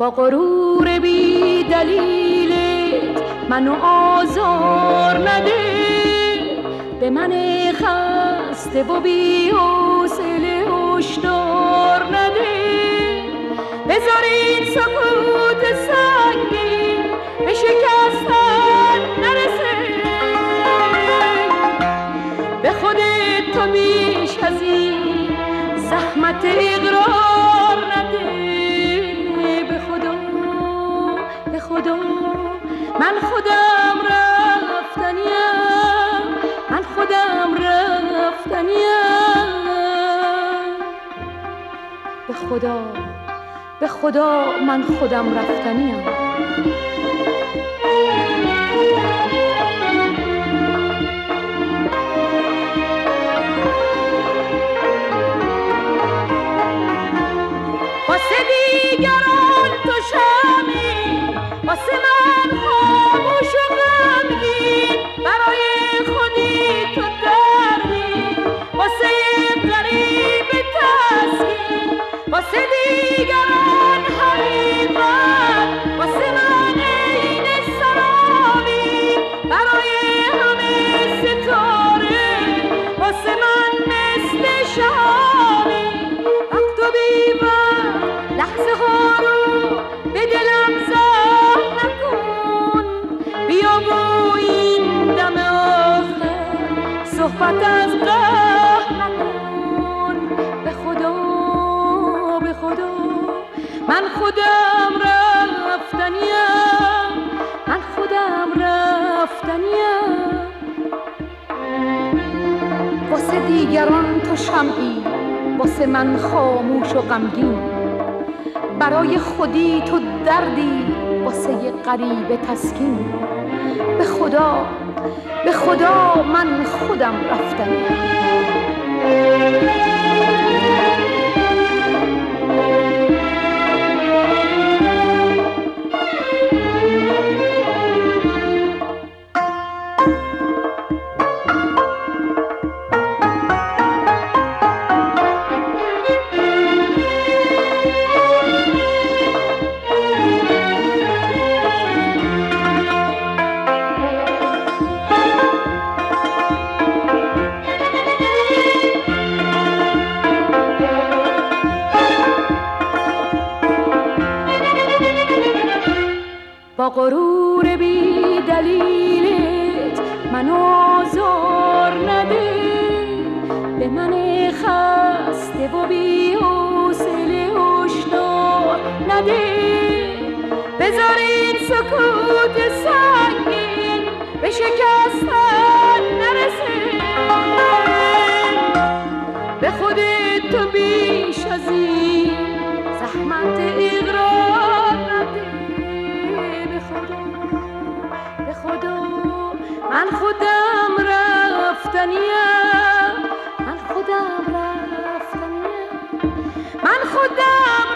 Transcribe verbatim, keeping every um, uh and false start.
با غرور بی دلیلت منو آزار نده، به من خسته و بی حوصله هشدار نده. بذار این سکوت سنگین به شکستن نرسه، به خودت تو بیش از این زحمت اقرار نده. به خدا به خدا من خودم رفتنیم، من خودم رفتنیم. به خدا به خدا من خودم رفتنیم. واسه دیگران تو شمی، واسه من خاموش و غمگین، برای خودی تو دردی، واسه غریب تسکین. واسه دیگران حقیقت، واسه من عین سرابی، برای همه ستاره، واسه من مثل شهابی. وقت و بی‌وقت لحظه ها رو به دلم زهر نکن، بیا با این دم آخر صحبت از قهر نکن. به خدا به خدا من خودم رفتنیم، من خودم رفتنیم. واسه دیگران تو شمعی، واسه من خاموش و غمگین، برای خودی تو دردی، واسه یه غریب تسکین. به خدا به خدا من خودم رفتنیم. با غرور بی دلیلت منو آزار نده، به من خسته و بی حوصله هشدار نده. بذار این سکوت سنگین به شکستن نرسه، به خودت تو بیش از این زحمت اقرار نده. به خدا من خودم رفتنیم، من خودم رفتنیم، من خودم